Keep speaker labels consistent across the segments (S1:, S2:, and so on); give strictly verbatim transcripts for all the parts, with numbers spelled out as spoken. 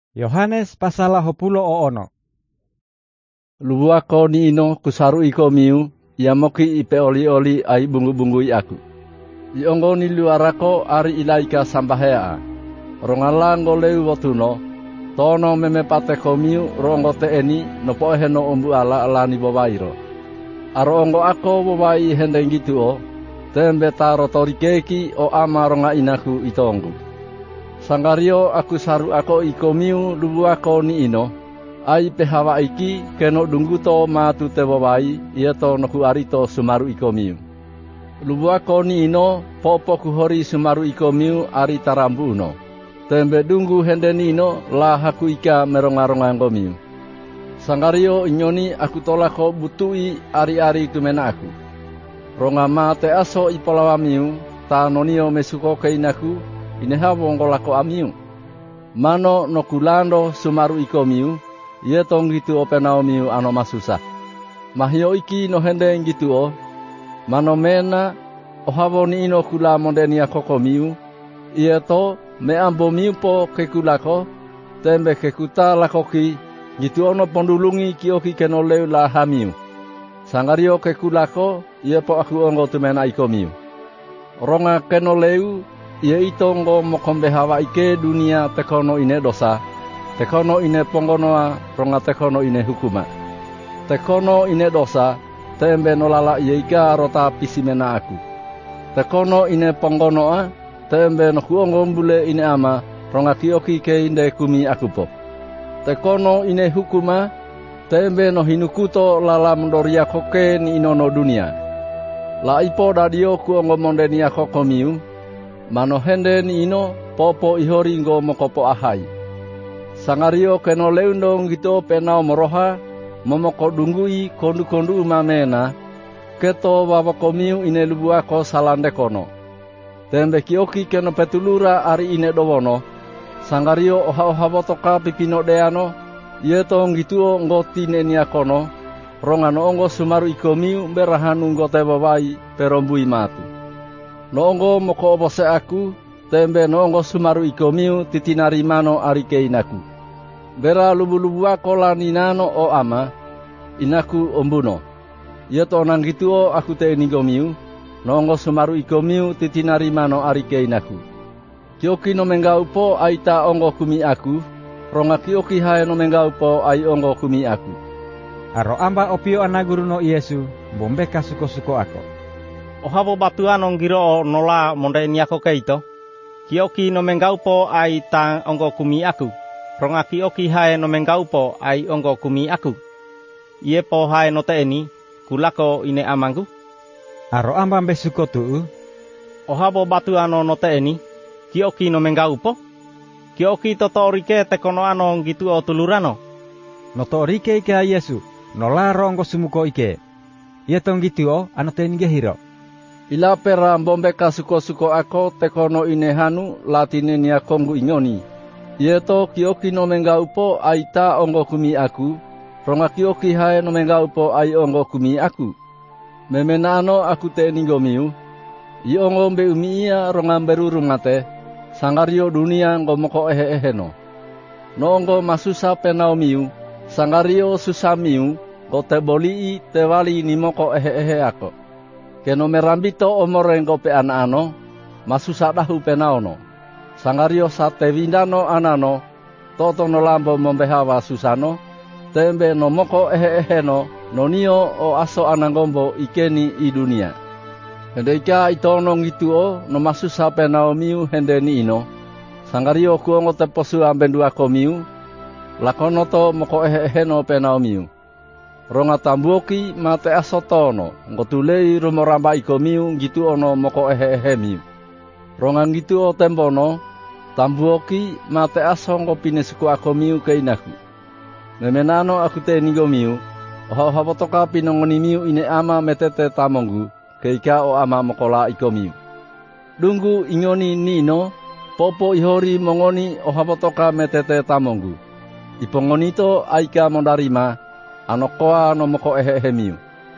S1: Yohanes pasal hopulo ono.
S2: Luwako ni ino kusaru iko miu, yamoki ipe oli-oli ai bungu-bungui aku. Iongo ni luarako ari ilaika sambahea. Rongala ngoleu wotuno, tono meme pateko miu rongo te eni nopo heno ombu ala alani bobairo. Aro ongo ako bobai hendengitu o, tembe taro torikeki o ama ronga inaku itongu. Sangario aku saru ako iko miu lubu ako ni ino, ai pehawa iki keno dungguto matu te bobai ieto noku arito sumaru iko miu. Lubu ako ni ino popo kuhori sumaru iko miu ari tarambu uno. Tembe dunggu hendeni ino la haku ika meronga-ronga miu. Sangario inyoni aku tolako butui ari-ari tumena aku. Ronga mate aso ipolawa miu, ta nonio mesuko keinaku, ineha wongolako amiu. Mano nokulando sumaru iko miu, ie tong gitu openao miu ano masusa. Mahio iki no hende gitu o, mano mena ohavo ni ino kula mondenia koko miu, ie to me ambo miu po kekulako, tembe kekuta lakoki, gitu ono pondulungi kioki kenoleu la hamiu. Sangario kekulako, ie po aku ongo tumena iko miu. Ronga kenoleu, ie itongo mokombe hawa ike dunia tekono ine dosa, tekono ine pongonoa, ronga tekono ine hukuma. Tekono ine dosa, tembe nolala ie ika rota pisimena aku. Tekono ine pongonoa, tembe no kuongo mbule ine ama, ronga kioki ke inde kumi aku po. Tekono ine hukuma, tembe no hinukuto lala mendoria koke ni inono dunia. La ipo dadio kuongo mondenia koko miu, mano hende ni ino popo ihori ngo mokopo ahai. Sangario keno leundong gitu penao moroha, momoko dunggui kondu-kondu umamena, keto wawako miu ine lubuako salande kono. Tembe kioki keno petulura ari ine dowono, sangario oha-oha botoka pipino deano, ietong gituo ngoti nenia kono, rongano ongo sumaru iko miu berahanu ngote babai perombui matu. Noongo moko obose aku, tembe noongo sumaru iko miu titinari mano arike inaku. Bera lubu-lubu ako laninano o ama, inaku ombuno. Ieto nang gituo aku te enigo miu, noongo sumaru iko miu titinari mano arike inaku. Kioki no menggau po aita ongo kumi aku, ronga kioki hae no menggau po ai ongo kumi aku.
S1: Aro amba opio anaguru no Yesu, bombeka suko-suko ako.
S3: Ohavo batuan onggiro nola monde niako keito. Kioki no menggaupo ai ta ongo kumi aku. Ronga kioki hae no menggaupo ai ongo kumi aku. Ie po hae no te eni, kulako ine amangku.
S1: Aro amba besuko tuu.
S3: Ohavo batuan no te eni, kioki no menggaupo. Kioki toto orike tekono ano gitu o tulurano.
S1: Noto orike ike a Yesu, nola rongo sumuko ike. Ie tong gitu o ano te nige hiro.
S2: Ila pera bombeka suko-suko ako tekono ine hanu latine nia kongu ingoni. Ieto kioki no menggaupo aita ongo kumi aku, ronga kioki hae no menggaupo ai ongo kumi aku. Memenano aku te ningo miu, i ongo mbe umia ronga beruru mate, sangario dunia ngomoko ehe-ehe no. No ongo masusa penao miu, sangario susah miu, ko te bolii te wali nimoko ehe-ehe ako. Keno merambito omorengo pe ana-ano, masusa dahu penaono. Sangario sate windano anano, toto no lambo mombehawa susano, tembe no moko ehe-ehe no, nonio o aso anangombo ikeni i dunia. Hende ika itono ngitu o, no masusa penao miu hende ni ino. Sangario kuongo te posu ambendu ako miu, lakono to moko ehe-ehe no penao miu. Ronga tambuoki mate asotono, ngotulei rumoramba iko miu gitu ono moko ehe-ehe miu. Ronga gitu o tembono, tambuoki mate asongo pinesuku ako miu ke inaku. Memenano aku te nigo miu, oha-oha botoka pinongoni miu ine ama metete tamongu, keika o ama mokola iko miu. Dunggu ingoni nino, popo ihori mongoni oha botoka metete tamongu. Ipongonito aika mondarima, anokoa no moko ehe-ehe miu.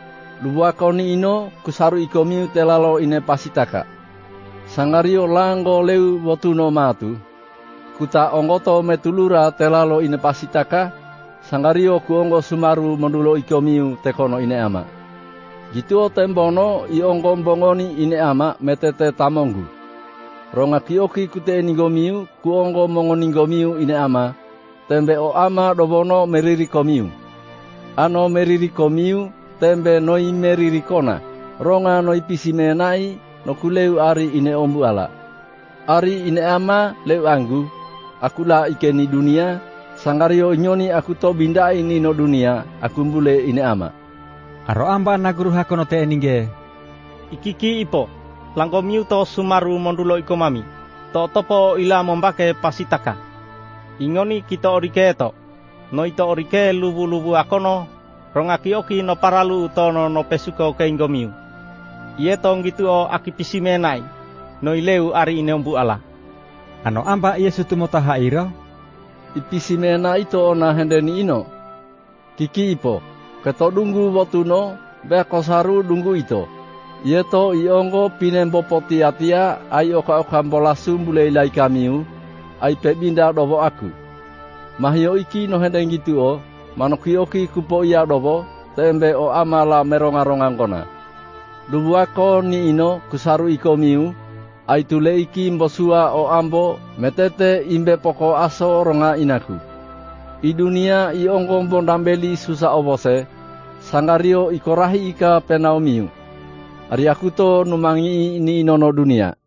S2: Lubuako ni ino kusaru iko miu telalo ine pasitaka. Sangario lango leu wotuno matu. Aku tak onggo to metulura telalo ine pasitaka, sangario ku onggo sumaru mendulo iko miu tekono ine ama. Gitu o tembono i onggo mbongoni ine ama metete tamonggu. Rongaki oki kute ningo miu ku onggo mongoningo miu ine ama, tembe o ama dobono meriri komiu. Ano meriri komiu tembe noi meriri kona, ronga noi pisimenai no kuleu ari ine ombu ala. Ari ine ama leu anggu, aku la ikeni dunia, sangario nyoni aku to binda ini no dunia, aku mbule ine ama.
S1: Aro amba naguru hakono te eninge.
S3: Ikiki ipo, langko miu to sumaru mondulo iko mami, to topo ila mombake pasitaka. Ingoni kita orike eto, no ito orike lubu-lubu akono, rongaki oki no paralu utono no pesuko ke ingo miu. Ieto ngitu o akipisi menai, no ileu ari ine ombu ala.
S1: Ano amba Yesu tumo tahairo?
S2: Ipisi mena ito ona hendeni ino. Kiki ipo, keto dunggu wotuno, beko saru dunggu ito. Ieto iongo pinembo poti atia, ai oka-oka mbolasu mbule ilai kamiu, ai pebinda dobo aku. Mahio iki no hendeng gitu o, manoki oki kupo ia dobo, tembe o amala meronga-rongang kona. Lubu ako ni ino kusaru iko miu, ai tule iki mbosua o ambo, metete imbe poko aso ronga inaku. I dunia i onggo mbondambeli susa obose, sangario ikorahi ika penau miu. Ari aku to numangi ni inono dunia.